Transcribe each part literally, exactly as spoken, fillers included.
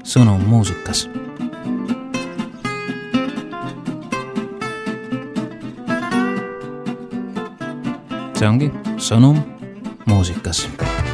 sõnum muusikas. See ongi sõnum muusikas.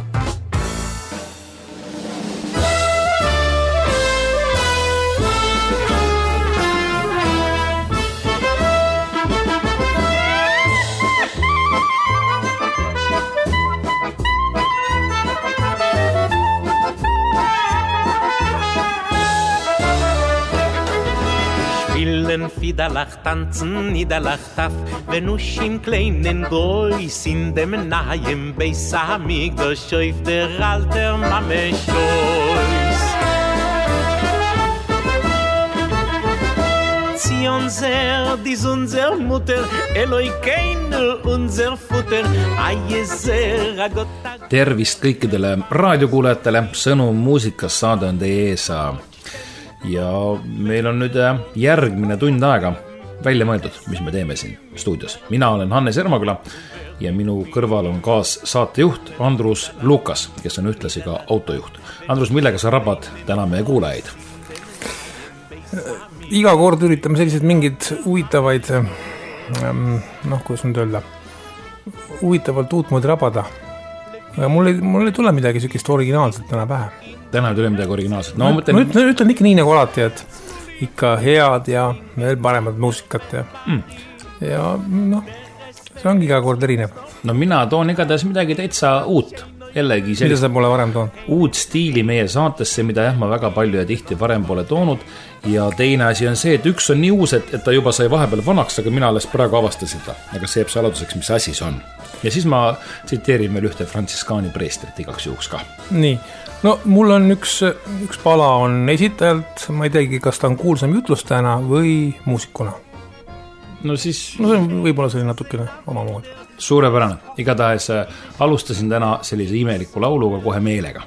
Fiedalach tanzen, niederlach taf, wenn usch im kleinen Gäus in dem nahen Beisamig, da schäuft der alter Mame Schäus. Sie unser, dies unser Mutter, Eloi keine unser Futter, Aieser, Agota. Tervist kõikidele raadiokuulajatele, sõnum muusikas saade on teie ees. Ja meil on nüüd järgmine tund aega välja mõeldud, mis me teeme siin stuudios. Mina olen Hannes Ermaküla ja minu kõrval on kaas saatejuht Andrus Lukas, kes on ühtlasi ka autojuht. Andrus, millega sa rabad täna meie kuulajaid? Iga kord üritame sellised mingid huvitavaid, noh, kuidas nüüd öelda, huvitavalt uutmoodi rabada. Mul ei, mul ei tule midagi sellist originaalset täna pähe. Täna ei tule midagi originaalset. No, ma mõtlen... ma ütlen, ütlen ikka nii nagu alati, et ikka head ja veel paremad muusikat ja, mm. ja noh, see ongi iga kord erinev. No mina toon igatahes midagi täitsa uut. Jällegi sellist, mida sa pole varem toon? Uut stiili meie saatesse, mida jah, ma väga palju ja tihti varem pole toonud. Ja teine asi on see, et üks on nii uus, et, et ta juba sai vahepeal vanaks, aga mina alles praegu avastasin ta. Aga see jääb saladuseks, mis asi see on. Ja siis ma tsiteerin veel ühte frantsiskaani preestrit igaks juhuks ka. Nii, no mul on üks, üks pala on esitajalt, ma ei teagi, kas ta on kuulsam jutlustajana või muusikuna. No siis... No see on võib-olla selline natukene oma moodi. Suurepärane. Igatahes alustasin täna sellise imeliku lauluga kohe meelega.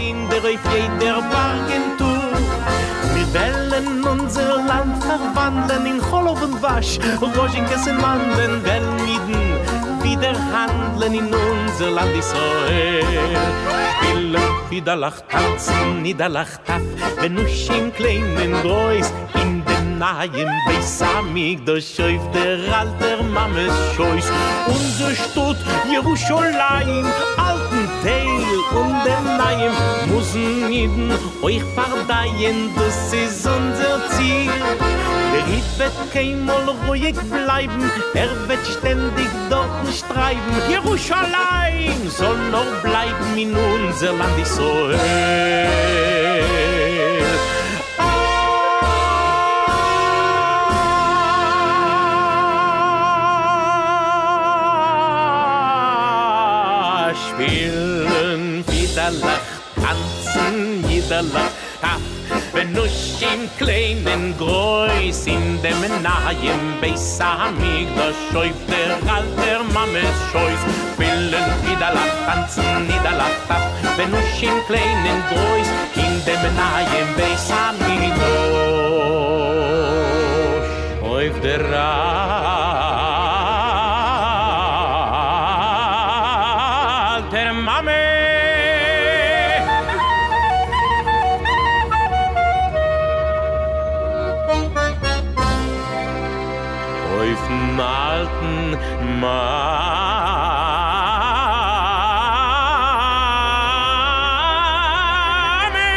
Wellen unser Land verwandeln in Cholow und Wasch, Roschinkas in Manden, Wellmieden, wieder handeln in unser Land Israel. Spielen, Fiederlach, tanzen, Niederlach, taf, wenn usch im kleinen Gäus, in dem nahen Beisamig, da schäuft der alter Mames Schäus. Unser Stutt, Jerusalem, alten Teil und der Naim, müssen jeden euch verdeihen, das ist unser Ziel. Der Ried wird keinmal ruhig bleiben, er wird ständig dort streiben. Jerusalem soll noch bleiben in unser Land Israel. Ah, spielen, Fiederlach, tanzen, Jiederlach, taf. Wenn usch im kleinen Gräus in dem nahen Beisamig, da schäuft der alter Mames Schäus. Willen, Fiederlach, tanzen, Niederlach, taf. Wenn usch im kleinen Gräus in dem nahen Beisamig, da schäuft der alter Mames. Alten Mame.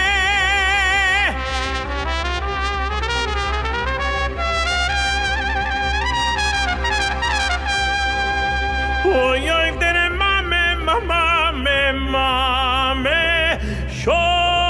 Oi, oi, dene mame, mame, mame, show.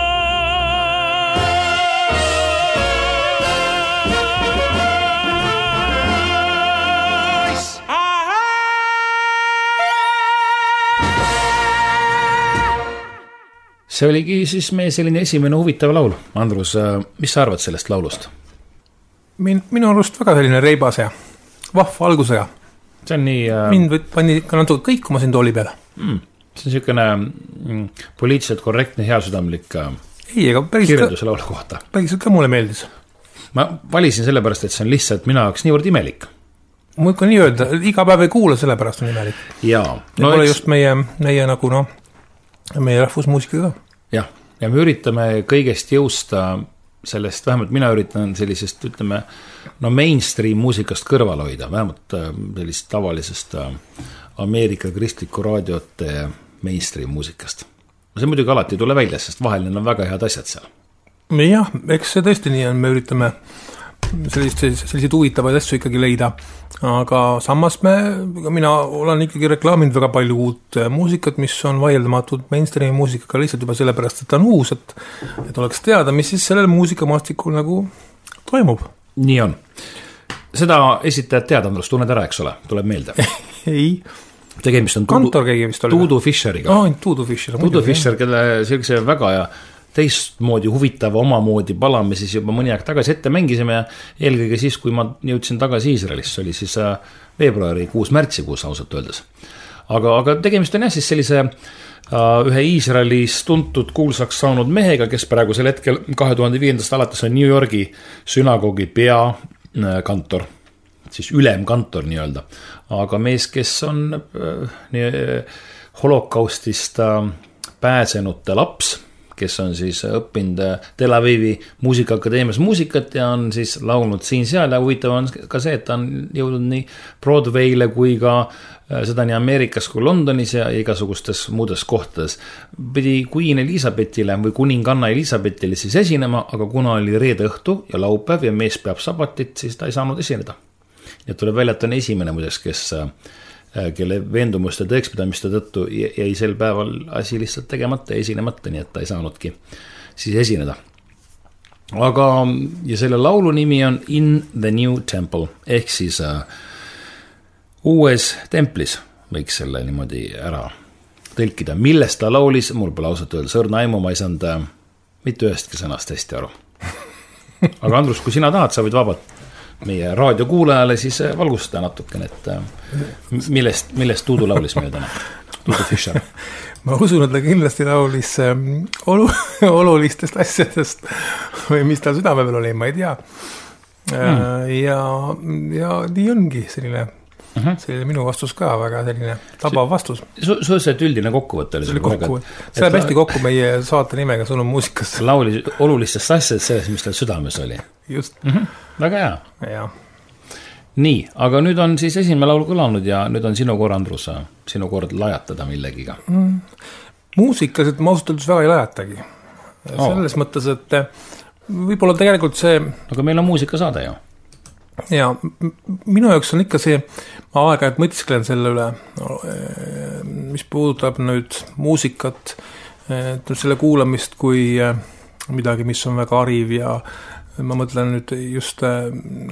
See oligi siis meie selline esimene huvitav laul. Andrus, mis sa arvad sellest laulust? Min, minu arust väga selline reibas ja vahva algusega. See on nii... Äh... Mind pani ka natuke kõikuma siin tooli peale. Mm, see on niisugune mm, poliitiliselt korrektne, heasüdamlik äh, Ei, aga päris kirjelduse ka, laulu kohta. Päris ka mulle meeldis. Ma valisin sellepärast, et see on lihtsalt minu jaoks niivõrd imelik. Ma ikka nii öelda, iga päev ei kuule, sellepärast on imelik. Jaa. No, pole eks... just meie, meie nagu no, meie rahvusmuusika ka. Jah, ja me üritame kõigest jõusta sellest, vähemalt mina üritan sellisest, ütleme, no mainstream muusikast kõrval hoida, vähemalt sellist tavalisest Ameerika kristliku raadiote mainstream muusikast. See muidugi alati ei tule välja, sest vahel on väga head asjad seal. Jah, eks see tõesti nii on, me üritame sellist, selliseid huvitavaid asju ikkagi leida, aga samas me, mina olen ikkagi reklaaminud väga palju uut muusikat, mis on vaieldamatult mainstreami muusikaga lihtsalt juba sellepärast, et ta on uus, et, et oleks teada, mis siis sellel muusikamastikul nagu toimub. Nii on. Seda esitajad tead, Andrus, tunned ära, eks ole, tuleb meelde. Ei. Tegemist on Kantor keegi vist oli. Tuudu Fischeriga. Oh, Tuudu Fischer. Tuudu Fischer, kelle sellise väga ja teistmoodi huvitava omamoodi pala me siis juba mõni aeg tagasi ette mängisime ja eelkõige siis, kui ma jõudsin tagasi Iisraelist, oli siis veebruari kuus märtsikuus ausalt öeldes. Aga, aga tegemist on jah siis sellise uh, ühe Iisraelis tuntud kuulsaks saanud mehega, kes praegu sel hetkel kahe tuhande viiendast alates on New Yorgi sünagoogi peakantor, siis ülemkantor nii-öelda. Aga mees, kes on uh, nii, holokaustist uh, pääsenute laps, kes on siis õppinud Tel Avivi muusikaakadeemias muusikat ja on siis laulnud siin seal ja huvitav on ka see, et ta on jõudnud nii Broadway'le kui ka seda nii Ameerikas kui Londonis ja igasugustes muudes kohtades. Pidi Queen Elizabethile või kuninganna Elizabethile siis esinema, aga kuna oli reede õhtu ja laupäev ja mees peab sabatit, siis ta ei saanud esineda. Ja tuleb välja, et ta on esimene muides, kes kelle veendumuste tõekspidamiste tõttu jäi sel päeval asi lihtsalt tegemata ja esinemata, nii et ta ei saanudki siis esineda. Aga, ja selle laulu nimi on In the New Temple, ehk siis uh, uues templis, võiks selle niimoodi ära tõlkida. Millest ta laulis, mul pole ausalt öelda sõrna aimu, ma ei saanud uh, mitte ühestki sõnast hästi aru. Aga Andrus, kui sina tahad, sa võid vabalt meie raadiokuulajale siis valgustada natukene, et millest, millest Tuudu laulis meie täna? Tuudu Fischer. Ma usun, et ta kindlasti laulis olu, olulistest asjadest või mis tal südame peal oli, ma ei tea. Hmm. Ja, ja nii ongi selline, uh-huh. selline minu vastus ka, väga selline tabav vastus. Su, su see üldine kokkuvõte oli. Kokkuvõte. See läheb hästi kokku meie saate nimega Sõnum muusikas. Laulis olulistest asjadest selles, mis tal südames oli. Just. Uh-huh. Väga hea. Ja. Nii, aga nüüd on siis esimene laul kõlanud ja nüüd on sinu kord, Andrus, sinu kord lajatada millegiga. Mm. Muusikas, et ma ausalt öeldes väga ei lajatagi. Oh. Selles mõttes, et võib-olla tegelikult see... Aga meil on muusikasaade ju. Ja, minu jaoks on ikka see, ma aega, et mõtisklen selle üle, mis puudutab nüüd muusikat, selle kuulamist kui midagi, mis on väga hariv ja ma mõtlen nüüd just äh,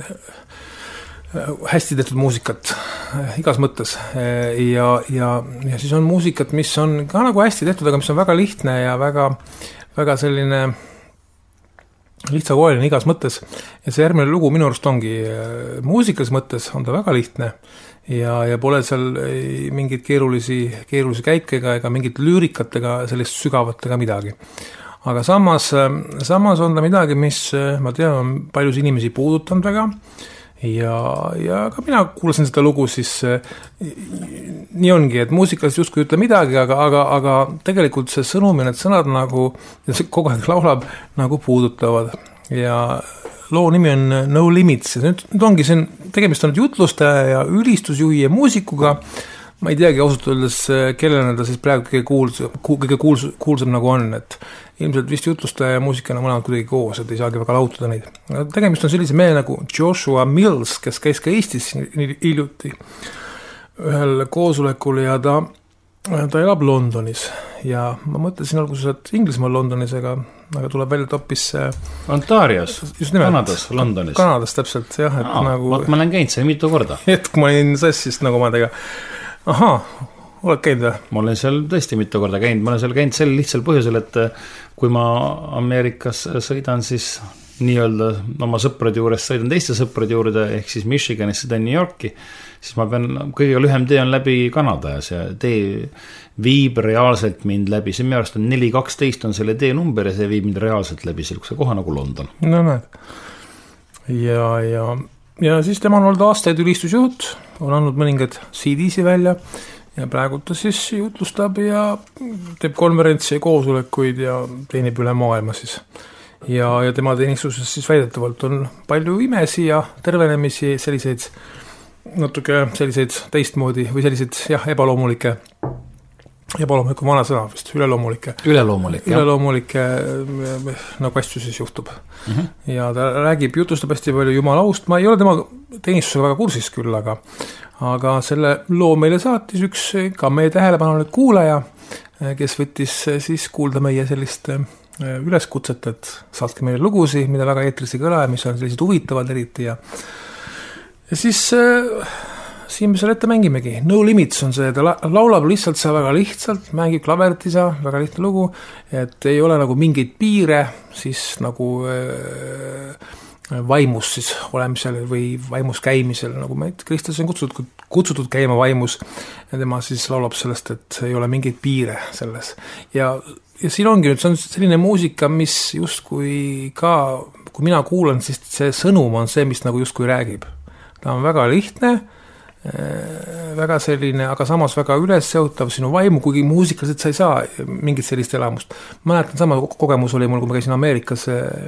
hästi tehtud muusikat äh, igas mõttes äh, ja, ja, ja siis on muusikat, mis on ka nagu hästi tehtud, aga mis on väga lihtne ja väga, väga selline lihtsakoeline igas mõttes ja see järgmine lugu minu arust ongi äh, muusikas mõttes on ta väga lihtne ja, ja pole seal mingit keerulisi, keerulisi käikega ega mingit lüürikatega sellist sügavat ega midagi. Aga samas, samas on ta midagi, mis ma tean, paljus inimesi puudutanud väga ja, ja ka mina kuulasin seda lugu, siis nii ongi, et muusikas justkui ütle midagi, aga, aga, aga tegelikult see sõnum ja need sõnad nagu, kogu aeg laulab, nagu puudutavad ja loo nimi on No Limits ja nüüd, nüüd ongi siin, tegemist on jutluste ja ülistusjuhi ja muusikuga, ma ei teagi ausalt öeldes, kellena ta siis praegu kõige, kuuls, kõige kuuls, kuulsam nagu on, et ilmselt vist jutluste ja muusikana mõlemad kuidagi koos, et ei saagi väga lautada neid. Tegemist on sellise mehe nagu Joshua Mills, kes käis ka Eestis hiljuti ühel koosolekul ja ta, ta elab Londonis ja ma mõtlesin alguses, et Inglismaal Londonis, aga, aga tuleb välja toppis Ontarios, Kanadas, Londonis. Kanadas täpselt, jah. Et Aa, nagu, ma olen käinud seal mitu korda. Et kui ma olin sassist nagu omadega ahaa, oled käinud või? Ma olen seal tõesti mitu korda käinud, ma olen seal käinud sel lihtsal põhjusel, et kui ma Ameerikas sõidan, siis nii-öelda oma sõprade juures sõidan teiste sõprade juurde, ehk siis Michiganis sõidan New Yorki, siis ma pean, kõige lühem tee on läbi Kanada ja see tee viib reaalselt mind läbi, see minu arust on neli kaksteist on selle tee number ja see viib mind reaalselt läbi sellise koha nagu London. No näed. Ja, ja, ja siis tema on olnud aastaid ülistusjuht, on andnud mõningad C D-si välja ja praegu ta siis jutlustab ja teeb konverentsi ja koosolekuid ja teenib üle maailma siis. Ja, ja tema teenistuses siis väidetavalt on palju imesi ja tervenemisi, selliseid natuke selliseid teistmoodi või selliseid jah, ebaloomulikke ebaloomuliku vana sõna vist, üleloomulike üleloomulik, üleloomulike nagu asju siis juhtub mm. -hmm. Ja ta räägib, jutustab hästi palju Jumalaust, ma ei ole tema teenistusega väga kursis küll, aga aga selle loo meile saatis üks ka meie tähelepanelik kuulaja, kes võttis siis kuulda meie sellist üleskutset, et saatke meile lugusid, mida väga eetris ei kõla, mis on sellised huvitavad eriti ja ja siis siin me selle ette mängimegi. No Limits on see, ta laulab lihtsalt see väga lihtsalt, mängib klavertisa, väga lihtne lugu, et ei ole nagu mingeid piire, siis nagu äh, vaimus siis olemisel või vaimus käimisel, nagu meid Kristus on kutsutud, kutsutud käima vaimus ja tema siis laulab sellest, et ei ole mingeid piire selles. Ja, ja siin ongi nüüd, see on selline muusika, mis justkui ka, kui mina kuulan, siis see sõnum on see, mis nagu justkui räägib. Ta on väga lihtne, väga selline, aga samas väga üles seotav sinu vaimu, kuigi muusikaliselt sa ei saa mingit sellist elamust. Ma mäletan, sama kogemus oli mul, kui ma käisin Ameerikas,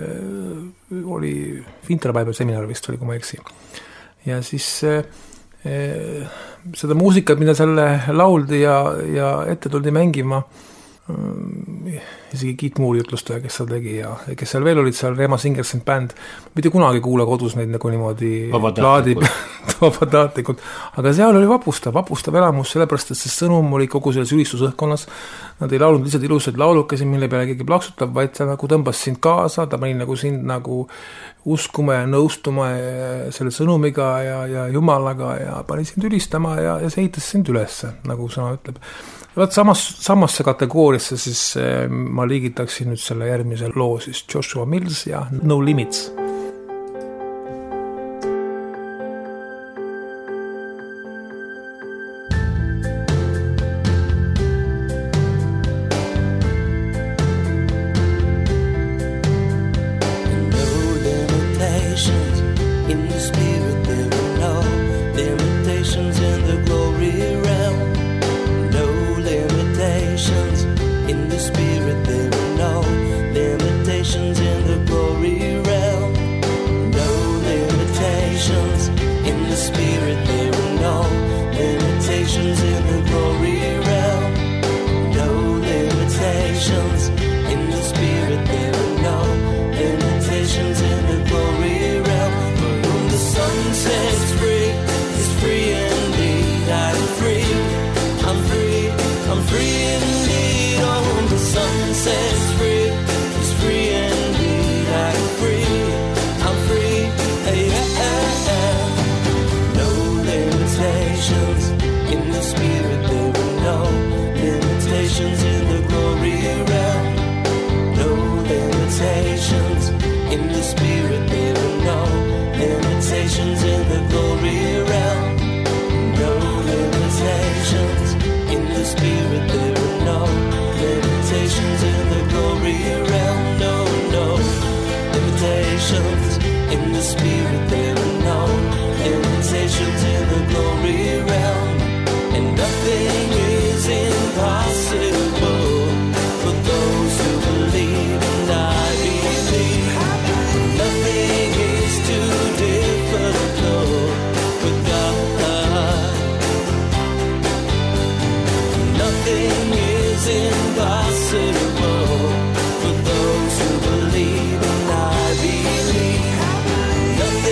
oli Winterbible seminar vist oli, kui ma eksi. Ja siis eh, seda muusikat, mida selle lauldi ja, ja ette tuldi mängima, isegi Keith Moore jutlustaja, kes seal tegi ja kes seal veel olid, seal Rema Singers and Band, mitte kunagi kuule kodus neid nagu niimoodi plaadib vabataatlikult, aga seal oli vapustav, vapustav elamus, sellepärast, et see sõnum oli kogu selles ülistusõhkkonnas, nad ei laulnud lihtsalt ilusaid laulukesi, mille peale keegi plaksutab, vaid ta nagu tõmbas sind kaasa, ta pani nagu sind nagu uskuma ja nõustuma selle sõnumiga ja, ja Jumalaga ja pani sind ülistama ja, ja see heitas sind ülesse, nagu sõna ütleb. Vaat samas, samasse kategooriasse siis eh, ma liigitaksin nüüd selle järgmise loo siis Joshua Mills ja No Limits. Nothing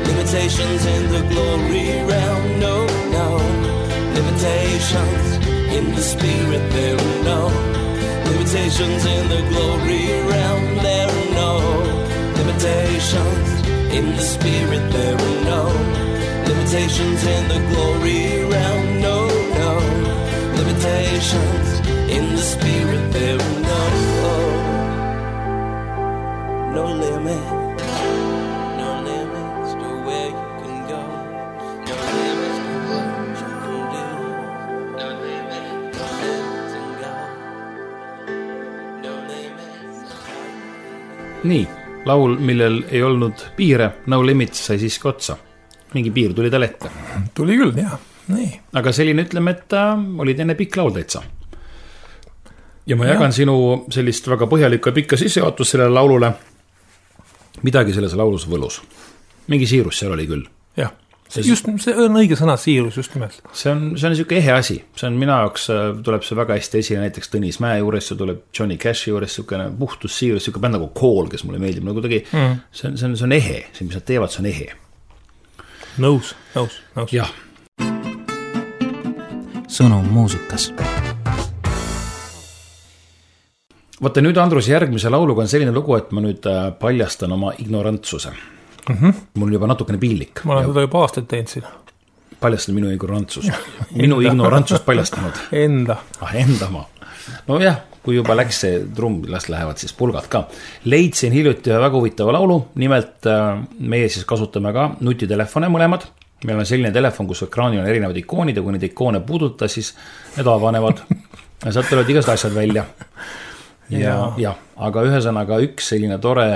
Limitations in the glory realm, no, no. Limitations in the spirit, there are no. Limitations in the glory realm, there are no. Limitations in the spirit, there are no. Limitations in the glory realm, no, no. Limitations in the spirit, there are no. No limit. No limits to where you can go. No limits to what you can do. No limits, no limits in God. No limits. Nii, laul, millel ei olnud piire, No Limits sai siiski otsa. Mingi piir tuli tal ette. Tuli küll, jah. Nii. Aga selline ütleme, et äh, oli teine pikk laul täitsa. Ja ma jagan ja. Sinu sellist väga põhjalikku ja pikka sissejuhatus sellele laulule. Midagi selles laulus võlus. Mingi siirus seal oli küll. Jah, see, just, see on õige sõna, siirus just nimelt. See on, see on niisugune ehe asi. See on minu jaoks, tuleb see väga hästi esile, näiteks Tõnis Mäe juures, see tuleb Johnny Cashi juures, niisugune puhtus siirus, niisugune bänd nagu Call, kes mulle meeldib, nagu tegi, mm. see, on, see, on, see on ehe, see, mis nad teevad, see on ehe. Nõus, nõus, nõus. Jah. Sõnum muusikas. Vaata nüüd, Andrus, järgmise lauluga on selline lugu, et ma nüüd paljastan oma ignorantsuse. Mm-hmm. Mul on juba natukene piinlik. Ma olen seda juba aastaid teinud siin. Paljastan minu ignorantsus. Minu ignorantsust paljastanud. Enda. Ah, enda ma. No jah, kui juba läks see trumm, las lähevad siis pulgad ka. Leidsin hiljuti ühe väga huvitava laulu. Nimelt meie siis kasutame ka nutitelefone mõlemad. Meil on selline telefon, kus ekraanil on erinevad ikoonid ja kui neid ikoone puuduta, siis need avanevad. Ja sealt tulevad igast asjad välja. Ja, ja. ja, aga ühesõnaga üks selline tore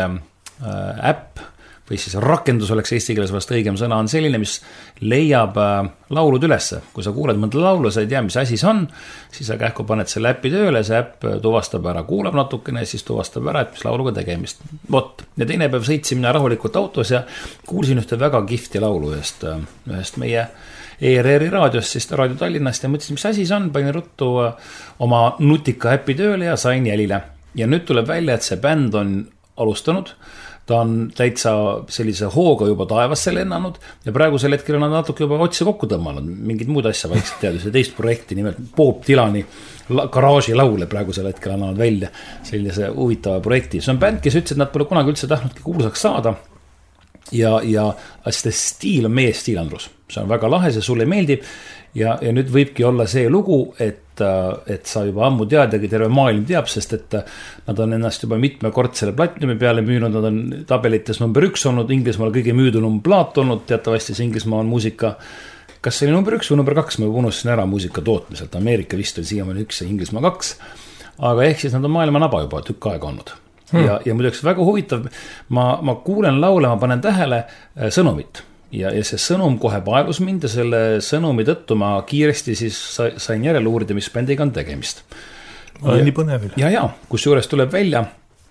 äh, äpp või siis rakendus oleks eesti keeles vast õigem sõna on selline, mis leiab äh, laulud ülesse. Kui sa kuuled mõnda laulu, sa ei tea, mis asi see on, siis sa kähku paned selle äppi tööle, see äpp tuvastab ära, kuulab natukene ja siis tuvastab ära, et mis lauluga tegemist. Vot, ja teine päev sõitsin mina rahulikult autos ja kuulsin ühte väga kihvti laulu ühest, ühest meie E R R-i raadiost, siis Raadio Tallinnast ja mõtlesin, mis asi see on, panin ruttu oma nutika äppi tööle ja sain jälile. Ja nüüd tuleb välja, et see bänd on alustanud, ta on täitsa sellise hooga juba taevasse lennanud ja praegusel hetkel on nad natuke juba otsi kokku tõmmanud, mingid muud asja vaikselt teadus ja teist projekti nimelt Bob Dylani garaaži laule praegusel hetkel annavad välja sellise huvitava projekti. See on bänd, kes ütles, et nad pole kunagi üldse tahtnudki kuulsaks saada ja, ja see stiil on meie stiil, Andrus. See on väga lahe, see sulle meeldib ja, ja nüüd võibki olla see lugu, et, et sa juba ammu teadagi, terve maailm teab, sest et nad on ennast juba mitmekordsele platinumi peale müünud, nad on tabelites number üks olnud, Inglismaal kõige müüdunum plaat olnud, teatavasti see Inglismaa on muusika, kas see oli number üks või number kaks, ma unustasin ära muusika tootmiselt, Ameerika vist oli siiamaani üks ja Inglismaa kaks, aga ehk siis nad on maailma naba juba tükk aega olnud. Hmm. Ja, ja muideks väga huvitav, ma, ma kuulen laule, ma panen tähele sõnumit. Ja, ja see sõnum kohe paelus mind ja selle sõnumi tõttu ma kiiresti siis sain järele uurida, mis bändiga on tegemist. Olen nii põnevil. Ja, ja, kus juures tuleb välja,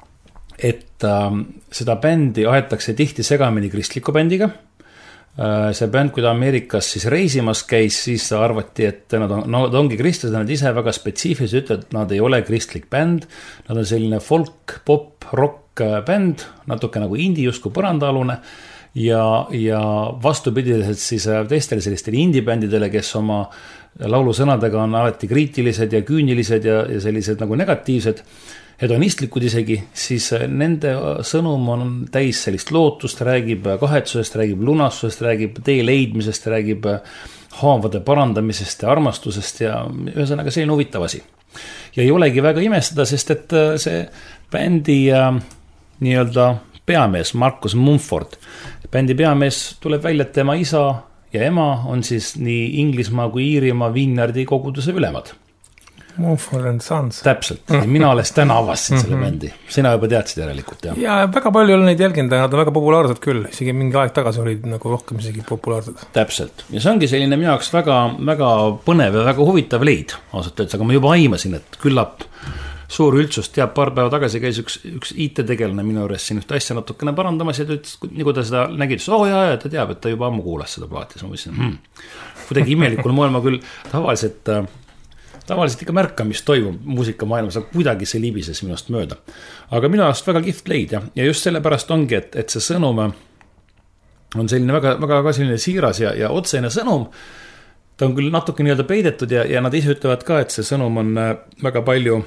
et äh, seda bändi aetakse tihti segamini kristliku bändiga. Äh, see bänd, kui ta Ameerikas siis reisimas käis, siis arvati, et nad, on, nad ongi kristlased, nad ise väga spetsiifiliselt ütlevad, et nad ei ole kristlik bänd. Nad on selline folk, pop, rock bänd, natuke nagu indie justkui põrandaalune. Ja, ja vastupidiselt siis teistele sellistele indie-bändidele, kes oma laulusõnadega on alati kriitilised ja küünilised ja, ja sellised nagu negatiivsed, hedonistlikud isegi, siis nende sõnum on täis sellist lootust, räägib kahetsusest, räägib lunastusest, räägib tee leidmisest, räägib haavade parandamisest ja armastusest ja ühesõnaga selline huvitav asi. Ja ei olegi väga imestada, sest et see bändi nii-öelda peamees Markus Mumford, bändi peamees tuleb välja, et tema isa ja ema on siis nii Inglismaa kui Iirimaa Viinardi koguduse ülemad. Mumford and Sons. Täpselt, ja mina alles täna avastasin selle bändi. Sina juba teadsid järelikult, jah? Ja väga palju olen neid jälginud, nad on väga populaarsed küll, isegi mingi aeg tagasi olid nagu rohkem isegi populaarsed. Täpselt, ja see ongi selline minu jaoks väga, väga põnev ja väga huvitav leid, ausalt öeldes, aga ma juba aimasin, et küllap suur üldsust teab, paar päeva tagasi käis üks, üks I T-tegelane minu juures siin ühte asja natukene parandamas ja ta ütles, nii kui ta seda nägi, ütles, oo jaa, ja ta teab, et ta juba ammu kuulas seda plaati, siis ma mõtlesin, hmm, kuidagi imelikul moel ma küll tavaliselt, tavaliselt ikka märkan, mis toimub muusikamaailmas, aga kuidagi see libises minust mööda. Aga minu arust väga kihvt leid ja, ja just sellepärast ongi, et, et see sõnum on selline väga, väga ka selline siiras ja, ja otsene sõnum. Ta on küll natuke nii-öelda peidetud ja, ja nad ise ütlevad ka, et see sõnum on väga palju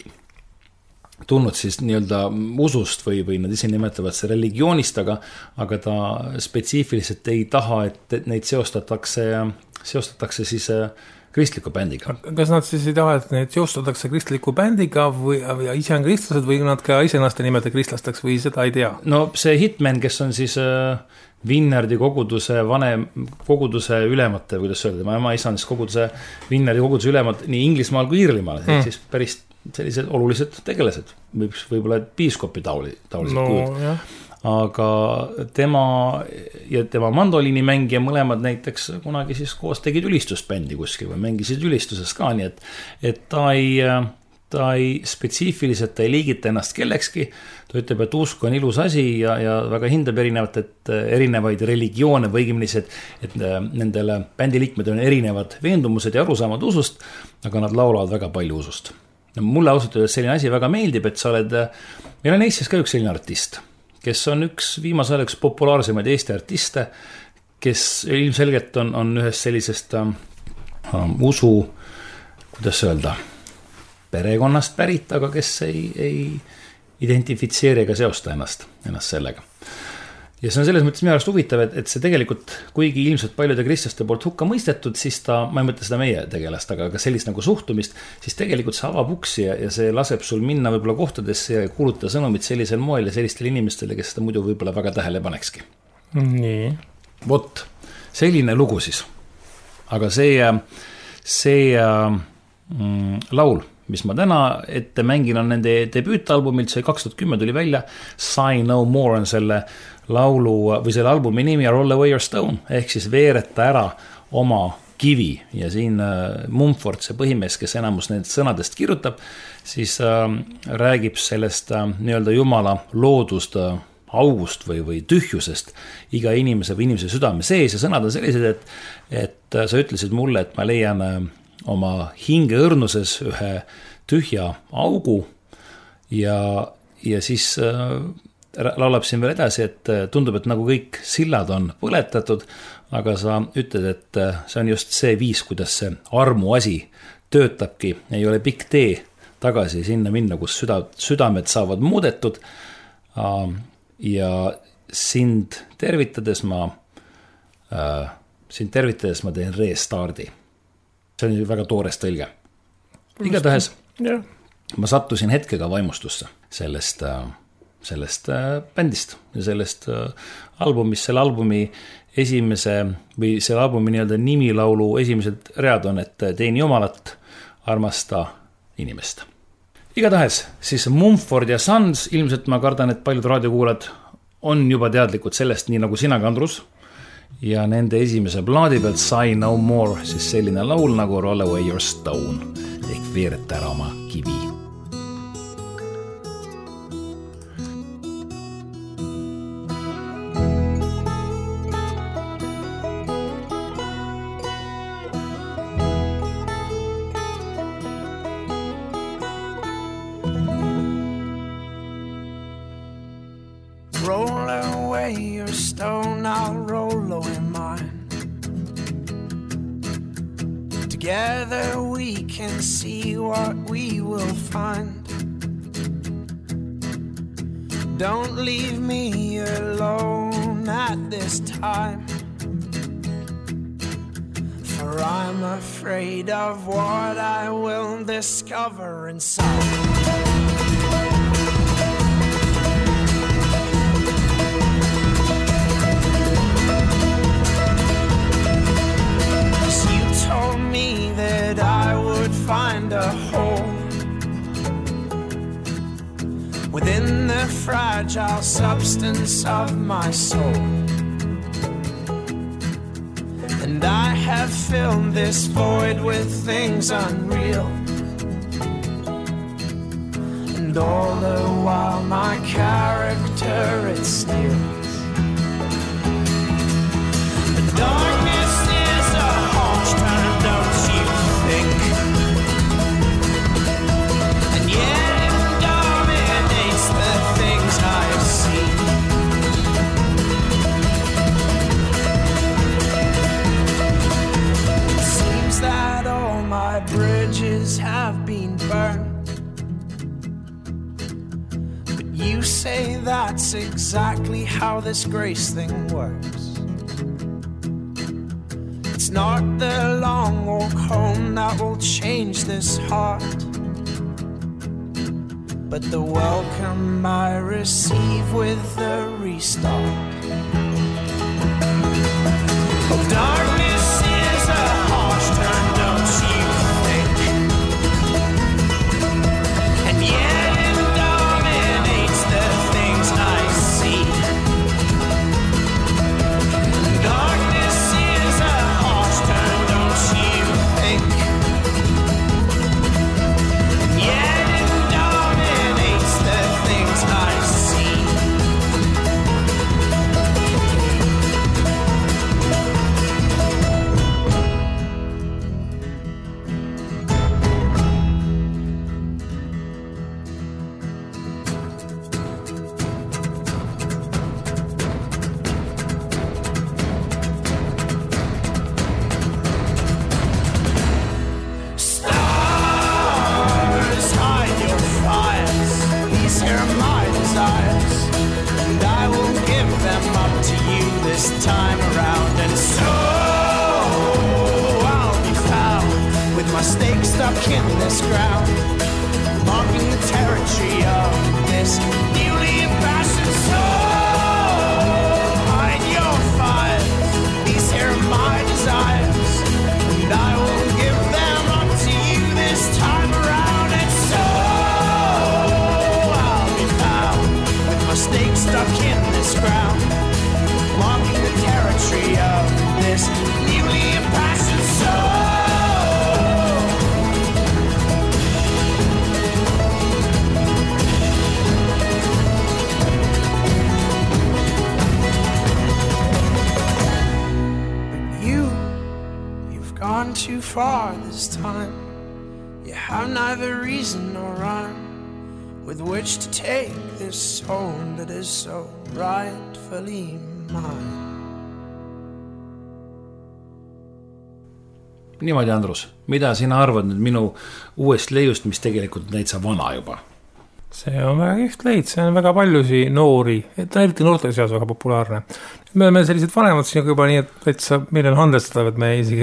tulnud siis nii-öelda usust või, või nad ise nimetavad see religioonist, aga, aga ta spetsiifiliselt ei taha, et neid seostatakse, seostatakse siis kristliku bändiga. Kas nad siis ei taha, et neid seostatakse kristliku bändiga või ja ise on kristlased või nad ka ise ennast nimeta kristlasteks või seda ei tea? No see Hitman, kes on siis Vinnerdi koguduse vanem, koguduse ülemate, kuidas öelda, ma ei saa siis koguduse, Vinnerdi koguduse ülemad nii Inglismaal kui Iirimaal, mm. siis päris sellised olulised tegelased, võib-olla piiskopi tauli, taulised no, kujud. Jah. Aga tema ja tema mandoliinimängija mõlemad näiteks kunagi siis koos tegid ülistusbändi kuskil või mängisid ülistuses ka, nii et, et ta ei, ta ei spetsiifiliselt ei liigita ennast kellekski, ta ütleb, et usk on ilus asi ja, ja väga hindab erinevat, et erinevaid religioone või õigemini, et, et nendele bändiliikmed on erinevad veendumused ja arusaamad usust, aga nad laulavad väga palju usust. Mulle ausalt öeldes selline asi väga meeldib, et sa oled, meil on Eestis ka üks selline artist, kes on üks viimasel üks populaarsemaid Eesti artiste, kes ilmselgelt on, on ühest sellisest um, usu, kuidas öelda, perekonnast pärit, aga kes ei, ei identifitseeri ega seosta ennast, ennast sellega. Ja see on selles mõttes minu arust huvitav, et, et see tegelikult, kuigi ilmselt paljude kristlaste poolt hukka mõistetud, siis ta, ma ei mõtle seda meie tegelast, aga ka sellist nagu suhtumist, siis tegelikult see avab uksi ja, ja see laseb sul minna võib-olla kohtadesse ja kuulutada sõnumit sellisel moel ja sellistele inimestele, kes seda muidu võib-olla väga tähele panekski. Nii. Vot, selline lugu siis. Aga see, see mm, laul, mis ma täna ette mängin, on nende debüütalbumilt, see kaks tuhat kümme tuli välja, Say No More on selle laulu või selle albumi nimi Roll Away Your Stone, ehk siis veereta ära oma kivi ja siin Mumford, see põhimees, kes enamus need sõnadest kirjutab, siis äh, räägib sellest äh, nii-öelda jumala loodust äh, august või, või tühjusest iga inimese või inimese südame sees ja sõnad on sellised, et, et äh, sa ütlesid mulle, et ma leian äh, oma hinge õrnuses ühe tühja augu ja, ja siis äh, laulab siin veel edasi, et tundub, et nagu kõik sillad on põletatud, aga sa ütled, et see on just see viis, kuidas see armu asi töötabki, ei ole pikk tee tagasi sinna minna, kus süda, südamed saavad muudetud ja sind tervitades ma sind tervitades ma teen restardi. See on väga toores tõlge. Igatahes yeah. ma sattusin hetkega vaimustusse sellest sellest bändist ja sellest albumist, selle albumi esimese või selle albumi nii-öelda nimilaulu esimesed read on, et teeni jumalat, armasta inimest. Igatahes siis Mumford ja Sons, ilmselt ma kardan, et paljud raadiokuulad on juba teadlikud sellest, nii nagu sina, Kandrus, ja nende esimese plaadi pealt Say No More, siis selline laul nagu Roll Away Your Stone ehk veereta ära oma kivi. Together we can see what we will find. Don't leave me alone at this time, for I'm afraid of what I will discover inside. Told me that I would find a hole within the fragile substance of my soul, and I have filled this void with things unreal, and all the while my character it steals. The darkness is a harsh turn, don't you think? And yet it dominates the things I see. my bridges have been burned. But you say that's exactly how this grace thing works. It's not the long walk home that will change this heart, but the welcome I receive with the restart. Oh, darkness is a harsh turn, don't you think? And yet it dominates the things I see. Darkness is a harsh turn, don't you think? And yet it dominates the things I see. Stars, hide your fires. These here are my desires, and I will give them up to you this time around. And so I'll be found with my stake stuck in this ground, marking the territory of this newly impassioned soul. Hide your fires. These here are my desires, and I will give them up to you this time around. And so I'll be found with my stake stuck in this ground, marking the territory of this newly impassioned soul. You, you've gone too far this time. You have neither reason nor rhyme with which to take this soul that is so rightfully mine. Niimoodi, Andrus, mida sina arvad nüüd minu uuest leiust, mis tegelikult näitsa vana juba? See on väga kihvt leid, see on väga paljusi noori, et eriti noorte seas väga populaarne. Me oleme sellised vanemad siin juba nii, et täitsa meil on handestatav, et me isegi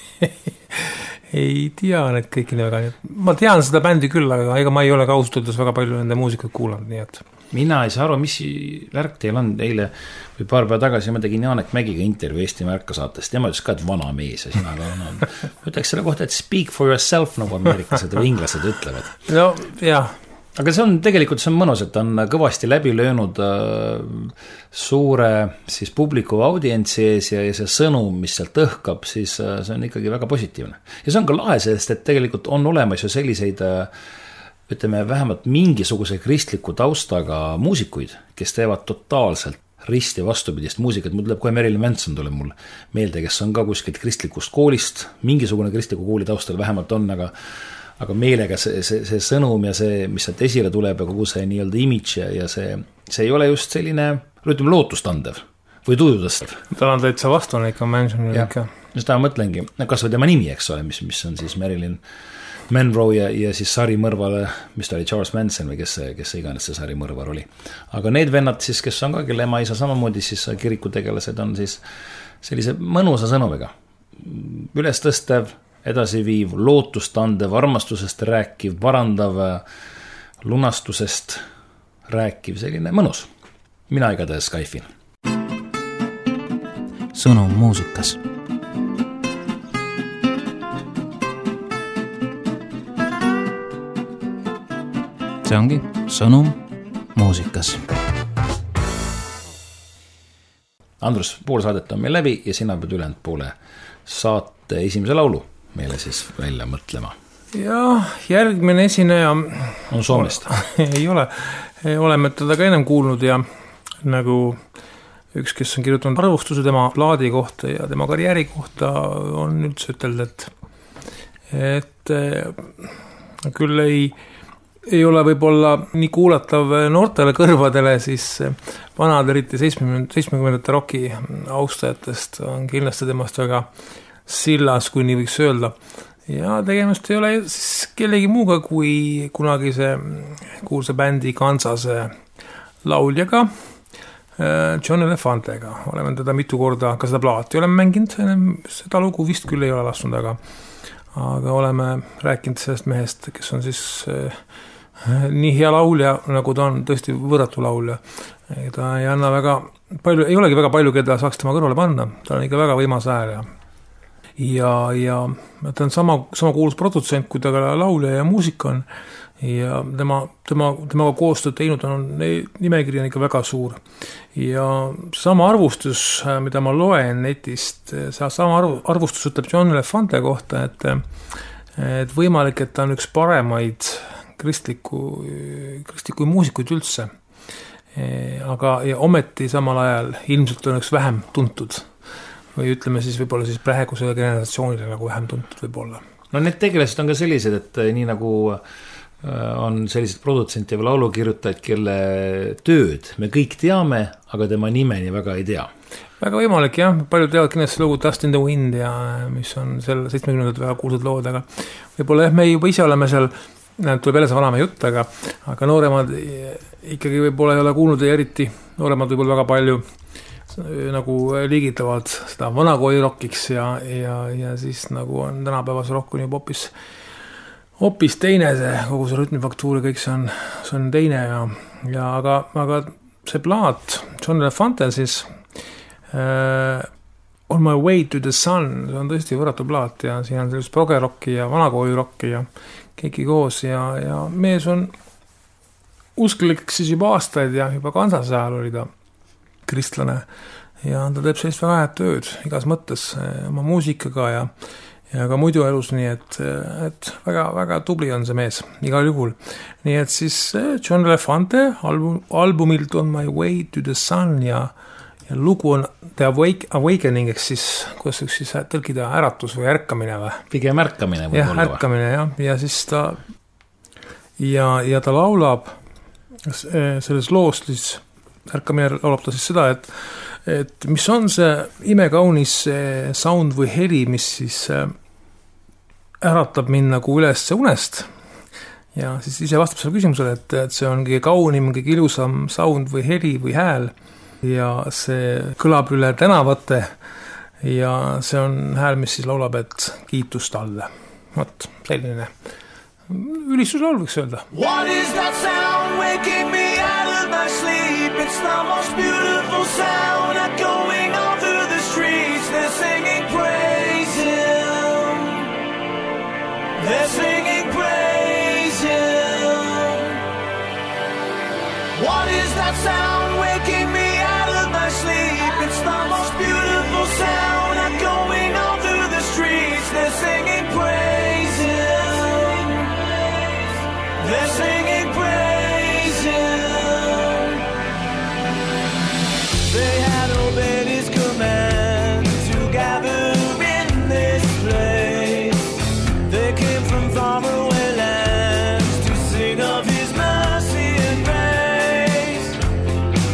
ei tea need kõiki nii väga. Ma tean seda bändi küll, aga ega ma ei ole ka ausalt öeldes väga palju nende muusikat kuulanud, nii et mina ei saa aru, mis lärk teil on. Eile või paar päeva tagasi ma tegin Janek Mägiga intervjuu Eesti Märka saatest. Tema ütles ka, et vana mees ja sina ka on. Ütleks selle kohta, et speak for yourself, nagu ameeriklased või inglased ütlevad. No, jah. Aga see on tegelikult see on mõnus, et ta on kõvasti läbi löönud suure siis publiku audientsi ees ja, ja see sõnum, mis sealt õhkab, siis see on ikkagi väga positiivne. Ja see on ka lahe, sest et tegelikult on olemas ju selliseid ütleme vähemalt mingisuguse kristliku taustaga muusikuid, kes teevad totaalselt risti vastupidist muusikat. Mul tuleb kohe Marilyn Manson tuleb mul meelde, kes on ka kuskilt kristlikust koolist, mingisugune kristliku kooli taustal vähemalt on, aga aga meelega see, see, see sõnum ja see, mis sealt esile tuleb ja kogu see nii-öelda image ja, ja see, see ei ole just selline, ütleme, lootustandev või tujudastav. Tal on täitsa vastane ikka Mansonil ikka. Seda mõtlengi, kas või tema nimi, eks ole, mis, mis on siis Marilyn Monroe ja, ja siis Sari mõrvale, mis ta oli Charles Manson või kes, kes iganes see Sari mõrvar oli. Aga need vennad siis, kes on ka, kelle ema isa samamoodi, siis kirikutegelased on siis sellise mõnusa sõnumiga. Üles tõstev, edasiviiv, lootustandev, armastusest rääkiv, parandav, lunastusest rääkiv, selline mõnus. Mina igatahes kaifin. Sõnum muusikas. See ongi sõnum muusikas. Andrus, pool saadet on meil läbi ja sina pead ülejäänud poole saate esimese laulu meile siis välja mõtlema. Ja järgmine esineja on Soomest. Ei ole. Oleme teda ka ennem kuulnud ja nagu üks, kes on kirjutanud arvustuse tema plaadi kohta ja tema karjääri kohta on üldse ütelda, et, et küll ei ei ole võib-olla nii kuulatav noortele kõrvadele, siis vanad eriti seitsmekümnendate roki austajatest on kindlasti temast väga sillas, kui nii võiks öelda. ja tegemist ei ole siis kellegi muuga kui kunagise kuulsa bändi Kansase lauljaga John Elefantega. Oleme teda mitu korda, ka seda plaati oleme mänginud, seda lugu vist küll ei ole lasknud, aga, aga oleme rääkinud sellest mehest, kes on siis äh, nii hea laulja, nagu ta on tõesti võrratu laulja. Ta ei anna väga palju, ei olegi väga palju, keda saaks tema kõrvale panna. Ta on ikka väga võimas hääl ja, ja, ja ta on sama, sama kuulus produtsent, kui ta ka laulja ja muusik on. Ja tema, tema, temaga koostööd teinud on nimekiri on ikka väga suur. Ja sama arvustus, mida ma loen netist, see sama arvustus ütleb John Elefante kohta, et, et võimalik, et ta on üks paremaid kristliku, kristliku muusikuid üldse. Aga ja ometi samal ajal ilmselt on üks vähem tuntud. Või ütleme siis võib-olla siis praegusele generatsioonile nagu vähem tuntud võib-olla. No need tegelased on ka sellised, et nii nagu on sellised produtsenti või laulukirjutajad, kelle tööd me kõik teame, aga tema nimeni väga ei tea. Väga võimalik, jah. Palju teavad kindlasti lugu Dust in the Wind, ja, mis on seal seitsmekümnendad väga kuulsad lood, aga võib-olla jah, me juba ise oleme seal, tuleb jälle see vaname jutt, aga, aga nooremad ikkagi võib-olla ei ole kuulnud ja eriti nooremad võib-olla väga palju nagu liigitavad seda vanakooli rockiks ja, ja, ja siis nagu on tänapäevas rock on juba hoopis hoopis teine see, kogu see rütmifaktuur ja kõik see on, see on teine ja, ja aga, aga see plaat John Elefante siis uh, On My Way to the Sun, see on tõesti võrratu plaat ja siin on sellist progerocki ja vanakooli rocki ja keegi koos ja, ja mees on usklik siis juba aastaid ja juba Kansase ajal oli ta kristlane ja ta teeb sellist väga head tööd igas mõttes oma muusikaga ja ja ka muidu elus, nii et, et väga, väga tubli on see mees, igal juhul. Nii et siis John Elefante album, albumilt On My Way to the Sun ja, ja lugu on The Awake, Awakening, eks siis, kuidas üks siis tõlkida äratus või ärkamine või? Pigem ärkamine võib jah, olla. Ärkamine, jah, ja siis ta ja, ja ta laulab selles loost siis ärkamine laulab ta siis seda, et et mis on see imekaunis sound või heli, mis siis äratab mind nagu üles unest. Ja siis ise vastab selle küsimusele, et, et see on kõige kaunim, kõige ilusam sound või heli või hääl. Ja see kõlab üle tänavate ja see on hääl, mis siis laulab, et kiitust talle. Võt, selline ülistuslaul võiks öelda. What is that sound waking me out of my sleep? It's the most beautiful sound going on through the streets. They're singing praise Him. They're singing praise Him. What is that sound waking me out of my sleep? It's the most beautiful sound going on through the streets. They're singing praise Him. They're singing praise Him. They had obeyed His command to gather in this place. They came from far away lands to sing of His mercy and grace.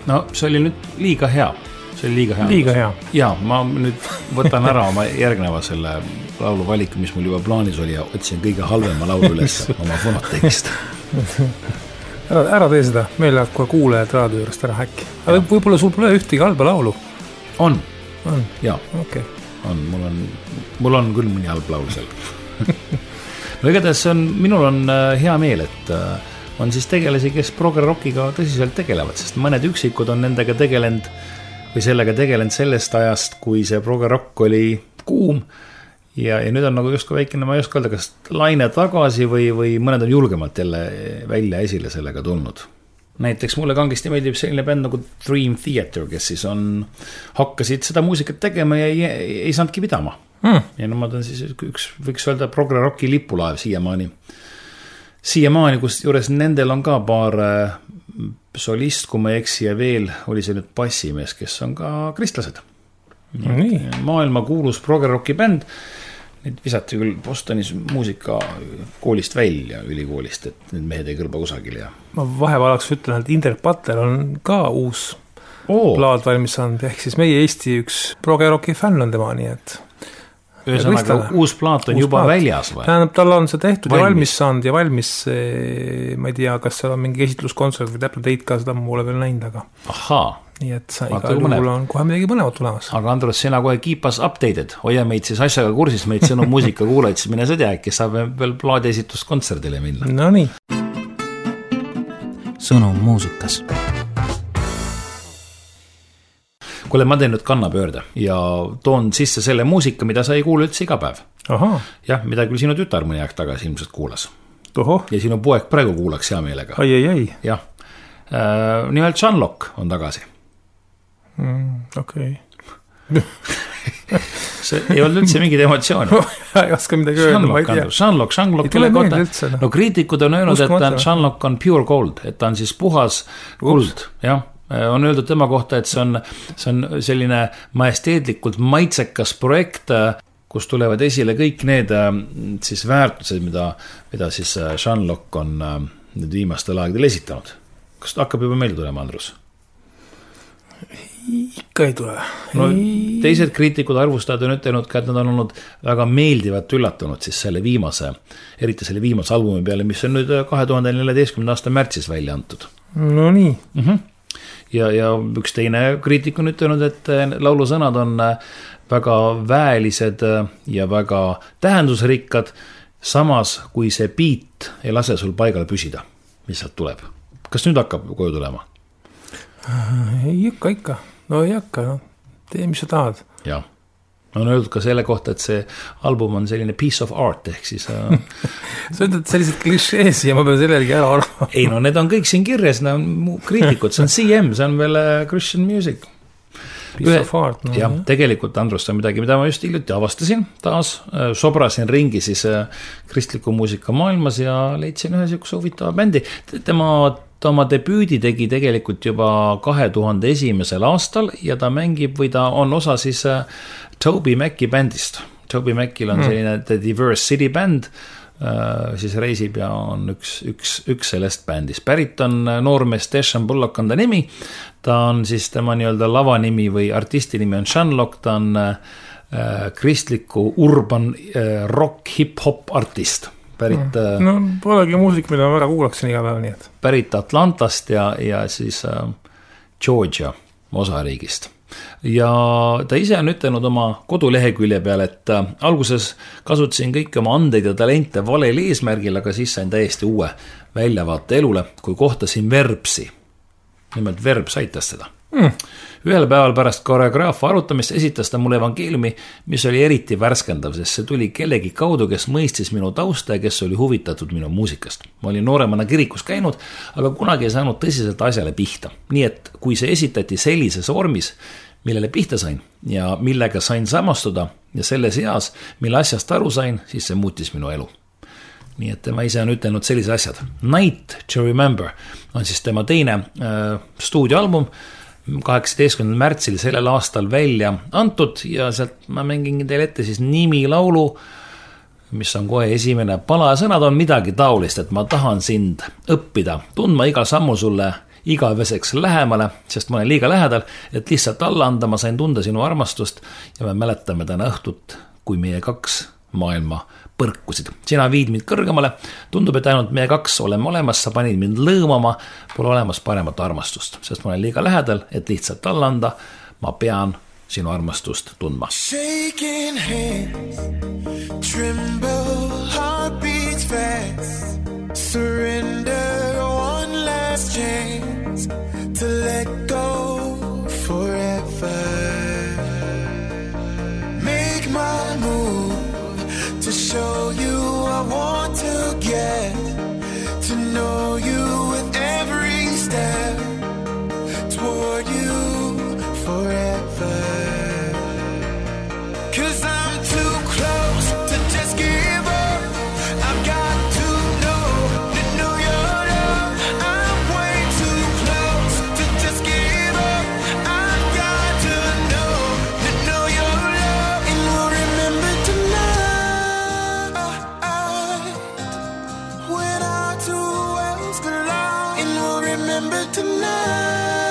no see oli nüüd liiga hea, see oli liiga hea. Liiga hea. Ja, ma nüüd võtan ära oma järgneva selle laulu valiku, mis mul juba plaanis oli ja otsin kõige halvema laulu üles oma fonotekst. Ära, ära tee seda, meil läheb kohe kuulajad raadio juurest ära häkki. Aga võib-olla sul pole ühtegi halba laulu? On. On? Jaa. Okay. On, mul on, mul on küll mõni halb laul seal. No igatahes on, minul on hea meel, et on siis tegelasi, kes progre-rockiga tõsiselt tegelevad, sest mõned üksikud on nendega tegelenud või sellega tegelenud sellest ajast, kui see progre-rock oli kuum. Ja, ja nüüd on nagu justkui väikene, ma ei oska öelda, kas laine tagasi või, või mõned on julgemalt jälle välja esile sellega tulnud. Näiteks mulle kangesti meeldib selline bänd nagu Dream Theater, kes siis on, hakkasid seda muusikat tegema ja ei, ei, ei saanudki pidama. Hmm. Ja nemad on siis üks, võiks öelda, progre-rocki lipulaev siiamaani. Siiamaani, kus juures nendel on ka paar solist, kui ma eksi ja veel oli see nüüd bassimees, kes on ka kristlased. Nii. Maailma kuulus progre-rocki bänd. Nüüd visati küll Bostonis muusika koolist välja, ülikoolist, et need mehed ei kõlba kusagil. Ja. Ma vahevalaks ütlen, et Indrek Patter on ka uus Oo. plaad valmis saanud, ehk siis meie Eesti üks progre-rocki fänn on tema, nii et ühesõnaga uus plaat on uus juba plaat. Väljas või? Tähendab, tal on see tehtud valmis. Ja valmis saanud ja valmis, ma ei tea, kas seal on mingi esitluskontsert või täpselt teid ka seda mulle veel näinud, aga Ahaa. Nii et sa igal juhul on kohe midagi põnevat tulemas. Aga Andrus, sina kohe keep us updated. Hoia meid siis asjaga kursis, meid sõnu muusika kuulaid, siis mine sõdi äkki saab veel plaadi esitust kontserdile minna. No nii. Sõnu muusikas. Kuule, ma teen nüüd kannapöörde ja toon sisse selle muusika, mida sa ei kuule üldse iga päev. Aha. Jah, mida küll sinu tütar mõni aeg tagasi ilmselt kuulas. Oho. Ja sinu poeg praegu kuulaks hea meelega. Ai, ai, ai. Jah. Äh, nimelt Shanlock on tagasi. Mm, okei okay. See ei olnud üldse mingid emotsiooni. Ei oska midagi öelda, ma ei tea. Shanlock, Shanlock, kelle kohta. No kriitikud on öelnud, et ta, Shanlock on pure gold, et ta on siis puhas kuld. Jah, on öeldud tema kohta, et see on, see on selline majesteedlikult maitsekas projekt, kus tulevad esile kõik need siis väärtused, mida, mida siis Shanlock on nüüd viimastel aegdel esitanud. Kas hakkab juba meelde tulema, Andrus? Ikka ei tule. No, teised kriitikud arvustajad on ütelnud, et nad on olnud väga meeldivat üllatunud siis selle viimase, eriti selle viimase albumi peale, mis on nüüd kahe tuhande neljateistkümnenda aasta märtsis välja antud. No nii. Mm-hmm. Ja, ja üks teine kriitik on ütelnud, et laulu sõnad on väga väelised ja väga tähendusrikkad, samas kui see beat ei lase sul paigal püsida, mis sealt tuleb. Kas nüüd hakkab koju tulema? Ei ikka, ikka. No ei hakka, no. Tee, mis sa tahad. Jah. On öeldud ka selle kohta, et see album on selline piece of art, ehk siis... sa ütled sellised klišeesi ja ma pean sellelegi ära arvama. Ei, no need on kõik siin kirjas, need on kriitikud, see on C M, see on veel Christian Music. Piece Ühe, of art. No, ja, jah, tegelikult Andrus on midagi, mida ma just hiljuti avastasin taas, sobrasin ringi siis kristliku muusika maailmas ja leidsin ühe siukse huvitava bändi. Tema, tema debüüdi tegi tegelikult juba kahe tuhande esimesel aastal ja ta mängib või ta on osa siis Toby Macki bändist. Toby Mackil on selline The Diverse City bänd, siis reisib ja on üks, üks, üks sellest bändist. Pärit on noormees Deshaun Bullock on ta nimi, ta on siis tema nii-öelda lava nimi või artisti nimi on Shanlock, ta on äh, kristliku urban äh, rock hip-hop artist. Pärit, äh, no polegi muusik, mida ma väga kuulaksin iga päev, nii et. Pärit Atlantast ja, ja siis äh, Georgia osariigist. Ja ta ise on ütelnud oma kodulehekülje peale, et äh, alguses kasutasin kõik oma andeid ja talente valel eesmärgil, aga siis sain täiesti uue väljavaate elule, kui kohtasin Verbsi. Nimelt Verbs aitas seda. Mm. Ühel päeval pärast koreograafa arutamist esitas ta mulle evangeeliumi, mis oli eriti värskendav, sest see tuli kellegi kaudu, kes mõistis minu tausta ja kes oli huvitatud minu muusikast. Ma olin nooremana kirikus käinud, aga kunagi ei saanud tõsiselt asjale pihta. Nii et kui see esitati sellises vormis, millele pihta sain ja millega sain samastuda ja selles eas, mille asjast aru sain, siis see muutis minu elu. Nii et tema ise on ütelnud sellise asjad. Night to Remember on siis tema teine äh, stuudioalbum, kaheksateistkümnendal märtsil sellel aastal välja antud ja sealt ma mängin teile ette siis nimi laulu, mis on kohe esimene pala ja sõnad on midagi taolist, et ma tahan sind õppida, tundma igal sammu sulle igaveseks lähemale, sest ma olen liiga lähedal, et lihtsalt alla anda, ma sain tunda sinu armastust ja me mäletame täna õhtut, kui meie kaks maailma põrkusid. Sina viid mind kõrgemale, tundub, et ainult meie kaks oleme olemas, sa panid mind lõõmama, pole olemas paremat armastust, sest ma olen liiga lähedal, et lihtsalt alla anda, ma pean sinu armastust tundma. Shaking hands, tremble, heart beats fast, surrender one last chance to let go forever. Make my move to show you I want to get to know you with every step toward you forever. Cause I'm too close to just give up. I've got to know, to know your love. I'm way too close to just give up. I've got to know, to know your love. And we'll remember tonight when our two worlds collide. And we'll remember tonight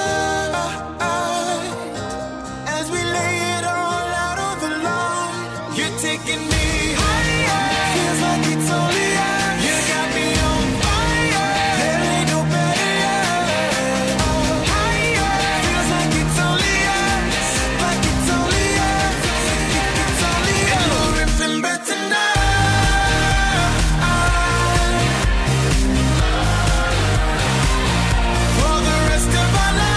taking me higher. Feels like it's only us. You got me on fire. There ain't no better. Oh, higher. Feels like it's only us. Like it's only us. It's only us. And we'll remember tonight for the rest of our lives.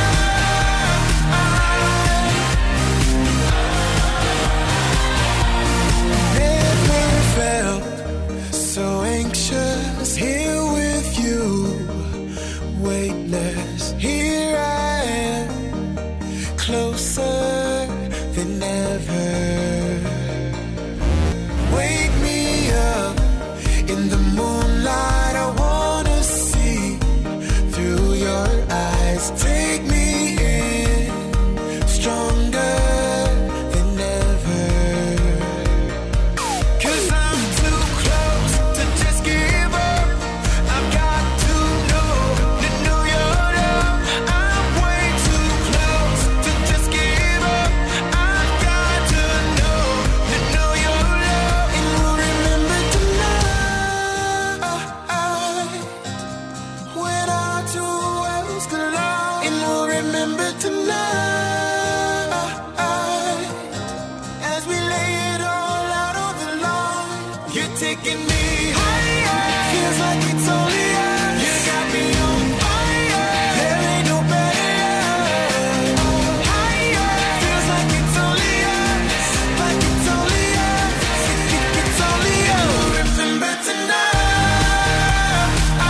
So anxious here with you, weightless, here I am, closer than ever. Wake me up in the moonlight, I wanna see through your eyes. Take me in, stronger than ever. Cause I'm too close to just give up. I've got to know, to know your love. I'm way too close to just give up. I've got to know, to know your love. And we'll remember tonight when our two worlds collide. And we'll remember tonight as we lay it all out on the line. You're taking me higher. Feels like it's only us. You got me on fire. There ain't no better. Oh, higher. Feels like it's only us. Like it's only us. It's only us. We'll remember tonight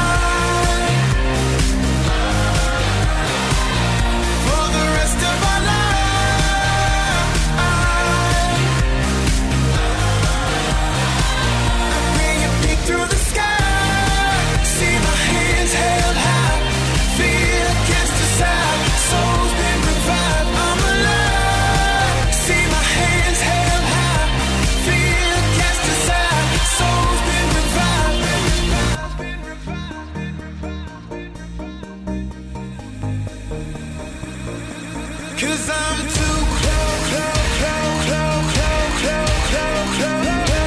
for the rest of our lives. Through the sky, see my hands held high, fear cast aside, soul's been revived, I'm alive. See my hands held high, fear cast aside, soul's been revived. Cause I'm too close, close, close, close, close, close, close, close.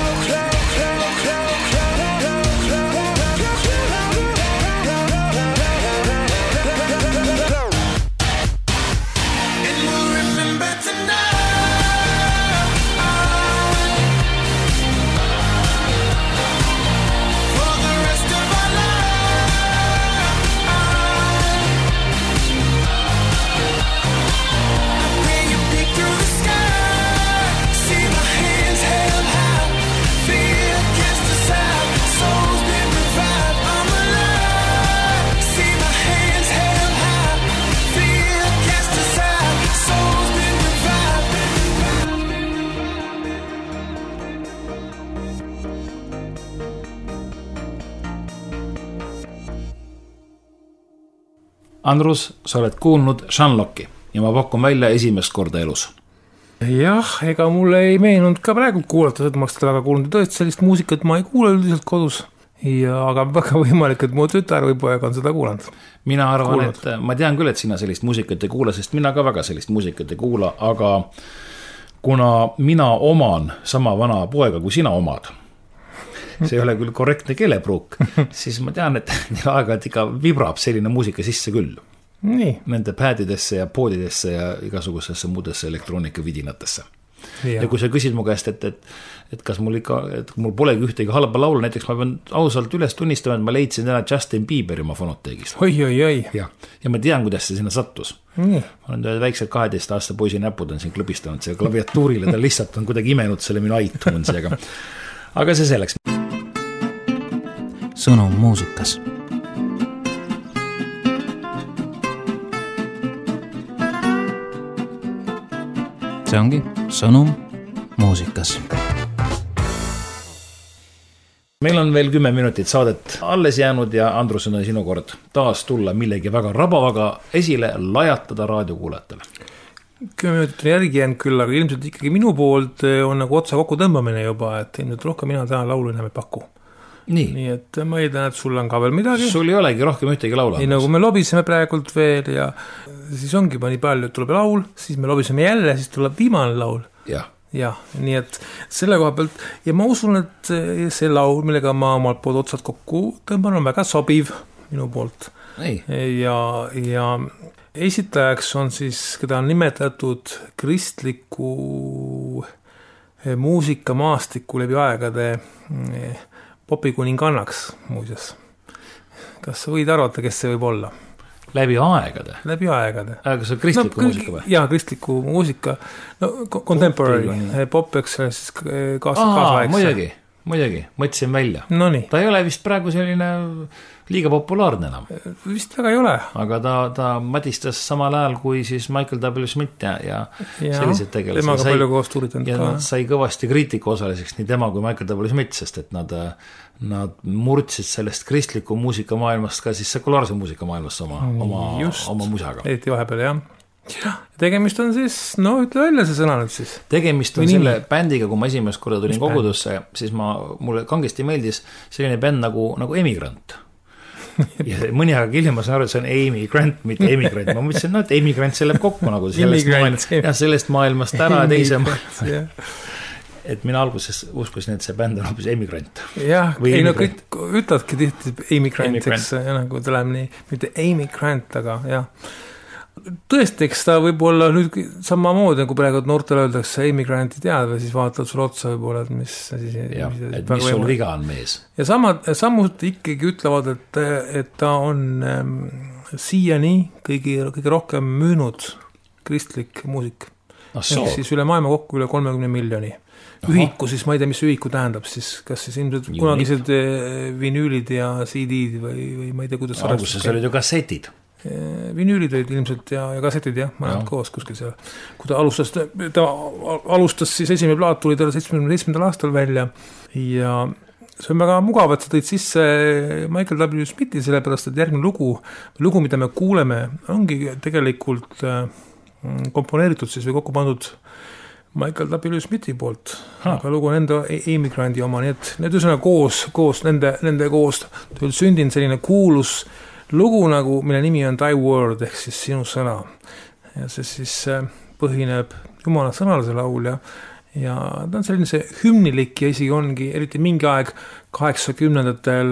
Andrus, sa oled kuulnud Shanlocki ja ma pakun välja esimest korda elus. Jah, ega mulle ei meenunud ka praegu kuulata, et ma seda väga kuulnud. Tõesti sellist muusikat ma ei kuule üldiselt kodus. ja aga väga võimalik, et mu tütar või poeg on seda kuulanud. Mina arvan, Kuulnud. et ma tean küll, et sina sellist muusikat ei kuula, sest mina ka väga sellist muusikat ei kuula, aga kuna mina oman sama vana poega, kui sina omad, see ei ole küll korrektne keelepruuk, siis ma tean, et neil aeg-ajalt ikka vibrab selline muusika sisse küll. Nii. Nende pädidesse ja poodidesse ja igasugusesse muudesse elektroonikavidinatesse. Ja. ja kui sa küsid mu käest, et, et, et kas mul ikka, et mul polegi ühtegi halba laulu, näiteks ma pean ausalt üles tunnistama, et ma leidsin täna Justin Bieberi oma fonoteegist. Oi, oi, oi. Ja, ja ma tean, kuidas see sinna sattus. Nii. Ma olen ühed väiksed kaheteist aasta poisi näpud on siin klõbistanud see klaviatuurile, ta lihtsalt on kuidagi imenud selle minu iTunesi, aga, aga see selleks. Sõnum muusikas. See ongi sõnum muusikas. Meil on veel kümme minutit saadet alles jäänud ja Andrus on sinu kord taas tulla millegi väga rabavaga esile lajatada raadiokuulajatele. Kümme minutit on järgi jäänud küll, aga ilmselt ikkagi minu poolt on nagu otsa kokku tõmbamine juba, et ilmselt rohkem mina täna laulu enam ei paku. Nii. Nii et ma ei tea, et sul on ka veel midagi. Sul ei olegi rohkem ühtegi laula. Nii nagu me lobiseme praegult veel ja siis ongi juba nii palju, et tuleb laul, siis me lobiseme jälle, siis tuleb viimane laul. Jah. Jah, nii et selle koha pealt ja ma usun, et see laul, millega ma omalt poolt otsad kokku tõmban, on väga sobiv minu poolt. Ei. Ja, ja esitajaks on siis, keda on nimetatud kristliku muusika maastiku läbi aegade popikuningannaks muuseas. Kas sa võid arvata, kes see võib olla? Läbi aegade? Läbi aegade. Aga see on kristliku no, muusika või? Jaa, kristliku muusika. No, contemporary, pop, eks siis kaasa, kaasaegse. Muidugi, muidugi, mõtlesin välja. No nii. Ta ei ole vist praegu selline liiga populaarne enam. Vist väga ei ole. Aga ta, ta madistas samal ajal kui siis Michael W. Smith ja, ja, ja sellised tegelased. Temaga palju koos tuuritanud ja ka. Nad sai kõvasti kriitiku osaliseks nii tema kui Michael W. Smith, sest et nad, nad murdsid sellest kristliku muusika maailmast ka siis sekulaarse muusika maailmast oma, oma, oma musaga. Eriti vahepeal, jah. Tegemist on siis, no ütle välja see sõna nüüd siis. Tegemist on selle bändiga, kui ma esimest korda tulin Mis kogudusse, bänd? Siis ma, mulle kangesti meeldis selline bänd nagu, nagu Emigrant. Ja mõni aeg hiljem ma saan aru, et see on Amy Grant, mitte Emigrant. Ma mõtlesin, no, et Emigrant see läheb kokku nagu sellest, maailmast, ja sellest maailmast ära teise maailmast. Et mina alguses uskusin, et see bänd on hoopis Emigrant. Jah, ei no kõik ütledki tihti Emigrant, eks nagu ta läheb nii, mitte Amy Grant, aga jah. Tõesti, eks ta võib olla nüüd sama moodi, nagu praegu noortele öeldakse Emigranti tead või siis vaatavad sulle otsa võib-olla, et mis siis, ja, mis, et mis sul viga on mees. Ja samad, sammud ikkagi ütlevad, et, et ta on ähm, siiani kõigi, kõige rohkem müünud kristlik muusik. No, so. Siis üle maailma kokku üle kolmekümne miljoni. Aha. Ühiku, siis ma ei tea, mis ühiku tähendab, siis kas siis ilmselt kunagised vinüülid ja C D-d või, või ma ei tea, kuidas alguses no, olid ju kassetid. Vinüülid olid ilmselt ja, ja kassetid jah, ma näen koos kuskil seal. Kui ta alustas, ta alustas siis esimene plaat tuli talle seitsmekümne seitsmendal aastal välja ja see on väga mugav, et sa tõid sisse Michael W. Smithi, sellepärast, et järgmine lugu, lugu, mida me kuuleme, ongi tegelikult komponeeritud siis või kokku pandud Michael W. Smithi poolt, ha. Aga lugu on enda Emigrandi oma, nii et need üsena koos, koos nende, nende koos tuli sündinud selline kuulus lugu nagu, mille nimi on Thy Word ehk siis sinu sõna ja see siis põhineb Jumala sõnal see laul ja, ja ta on selline see hümnilik ja isegi ongi eriti mingi aeg kaheksakümnendatel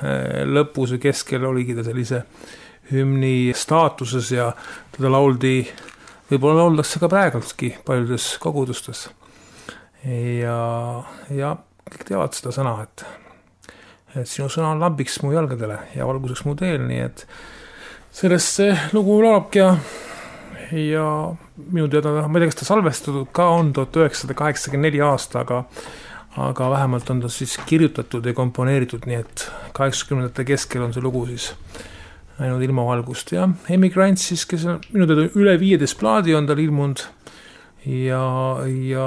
lõpus või keskel oligi ta sellise hümni staatuses ja teda lauldi, võib-olla lauldakse ka praegultki paljudes kogudustes ja, ja kõik teavad seda sõna, et et sinu sõna on lambiks mu jalgadele ja valguseks mu teel, nii et sellest see lugu laulabki ja, ja minu teada, ma ei tea, kas ta salvestatud ka on tuhat üheksasada kaheksakümmend neli aasta, aga, aga vähemalt on ta siis kirjutatud ja komponeeritud, nii et kaheksakümnendate keskel on see lugu siis näinud ilmavalgust ja Emigrant siis, kes on minu teada üle viieteist plaadi on tal ilmunud ja, ja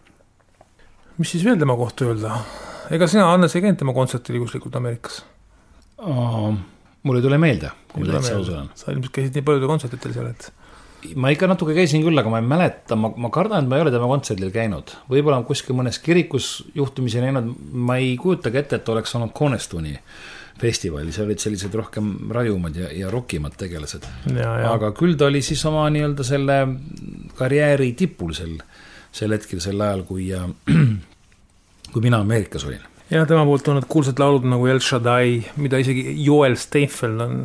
mis siis veel tema kohta öelda? Ega sina, Annes, ei käinud tema kontsertil iguslikult Ameerikas? Oh, mul ei tule meelde, kui ma täitsa ausal on. Sa ilmselt käisid nii paljude kontsertitel seal, et... ma ikka natuke käisin küll, aga ma ei mäleta, ma, ma kardan, et ma ei ole tema kontserdil käinud. Võib-olla on kuskil mõnes kirikus juhtumisi näinud, ma ei kujutagi ette, et oleks olnud Cornerstone'i festivali, see olid sellised rohkem rajumad ja, ja rockimad tegelased. Ja, ja. Aga küll ta oli siis oma nii-öelda selle karjääri tipul sel, sel hetkel, sel ajal, kui, kui mina Ameerikas olin. Ja tema poolt on need kuulsad laulud nagu El Shaddai, mida isegi Joel Steinfeld on,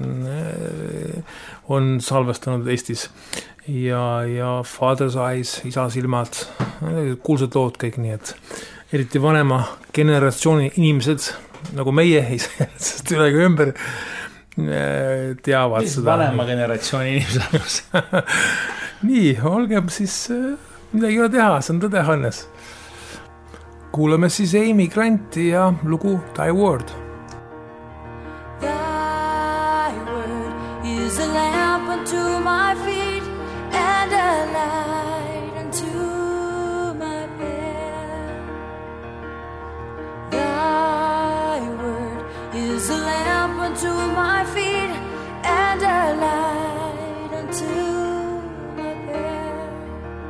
on salvestanud Eestis. Ja, ja Father's Eyes, isa silmad, kuulsad lood kõik nii, et eriti vanema generatsiooni inimesed, nagu meie, sest ülegi ümber teavad seda. Vanema generatsiooni inimesed. Nii, olgem siis midagi ei ole teha, see on tõde, Hannes. Kuulame siis Amy Granti ja lugu Thy Word. Thy word is a lamp unto my feet and a light unto my path. Thy word is a lamp unto my feet and a light unto my path.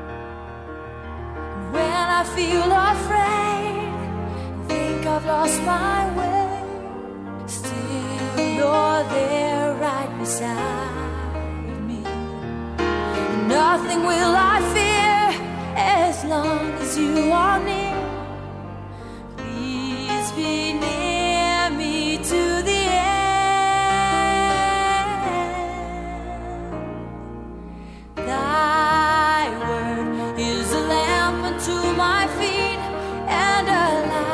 When I feel afraid, I've lost my way, still you're there right beside me. Nothing will I fear as long as you are near. Please be near me to the end. Thy word is a lamp unto my feet and a light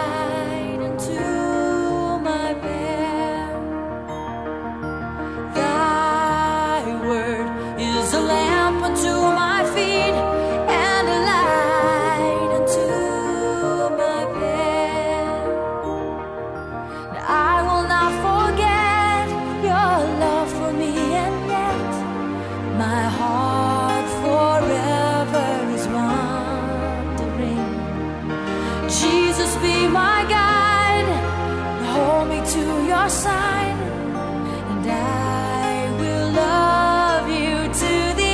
to my feet and a light unto my path. I will not forget your love for me, and yet my heart forever is wandering. Jesus, be my guide, hold me to your side, and I will love you to the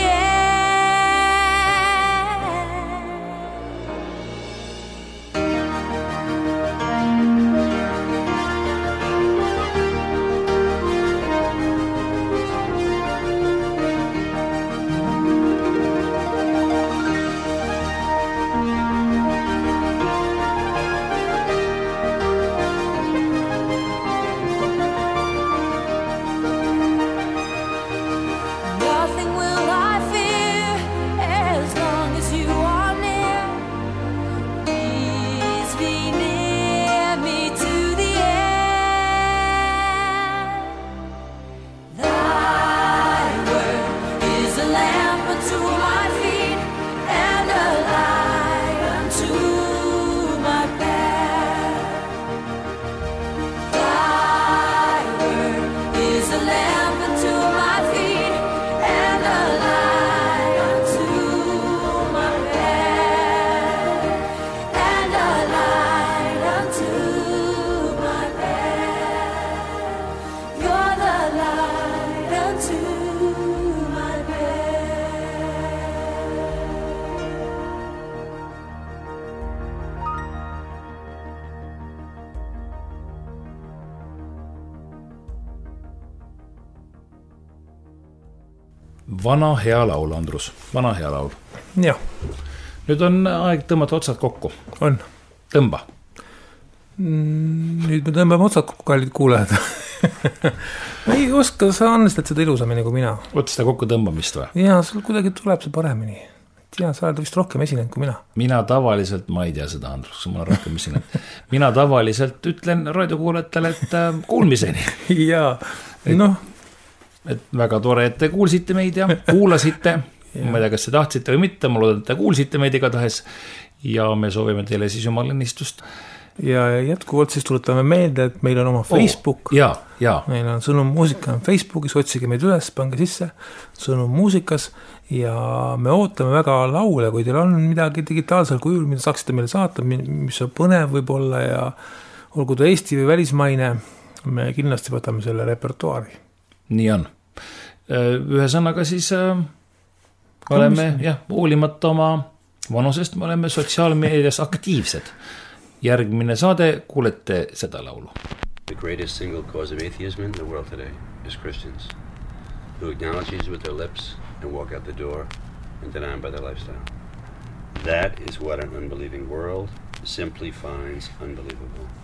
Vana hea laul, Andrus. Vana hea laul. Jah. Nüüd on aeg tõmmata otsad kokku. On. Tõmba. Nüüd me tõmbame otsad kokku, kallid kuulajad. ei oska sa annestad seda ilusamini kui mina. Võt seda kokku tõmbamist või? Jaa, sul kuidagi tuleb see paremini. Tea, sa oled vist rohkem esinenud kui mina. Mina tavaliselt, ma ei tea seda, Andrus, ma olen rohkem esinenud. Mina tavaliselt ütlen raadiokuulajatele, et kuulmiseni. Jaa, noh. Et väga tore, et te kuulsite meid ja kuulasite. Ma ei tea, kas te tahtsite või mitte, ma loodan, et te kuulsite meid igatahes ja me soovime teile siis jumal õnnistust. Ja jätkuvalt siis tuletame meelde, et meil on oma Facebook. Oh, ja, ja. Meil on Sõnum muusika on Facebookis, otsige meid üles, pange sisse Sõnum muusikas ja me ootame väga laule, kui teil on midagi digitaalsel kujul, mida saaksite meile saata, mis on põnev võib-olla ja olgu ta Eesti või välismaine, me kindlasti võtame selle repertuaari. Nii on. Ühe sõnaga siis oleme jah, hoolimata oma vanusest, me oleme sotsiaalmeedias aktiivsed. Järgmine saade, kuulete seda laulu. The greatest single cause of atheism in the world today is Christians who acknowledge Jesus with their lips and walk out the door and deny him by their lifestyle. That is what an unbelieving world simply finds unbelievable.